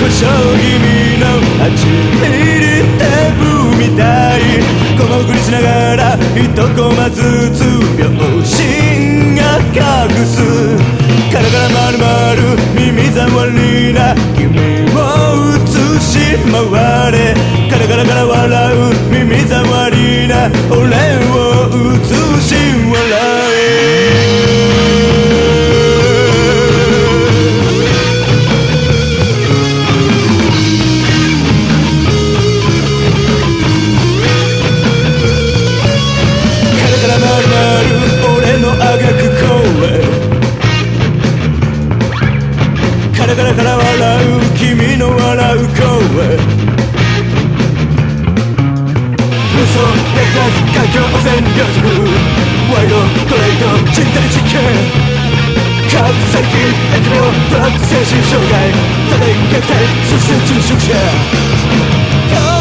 将君の8ミリテープみたい小潜りしながら一コマずつ秒針が隠すカラカラ丸々耳障りな君を映し回れカラカラから笑う耳障りな俺を映し笑えカラカラから笑う君の笑う声嘘役立つ環境汚染領族ワイドトレード人体実験カブ細菌疫病ドラッグ精神障害多大虐待そして殉職者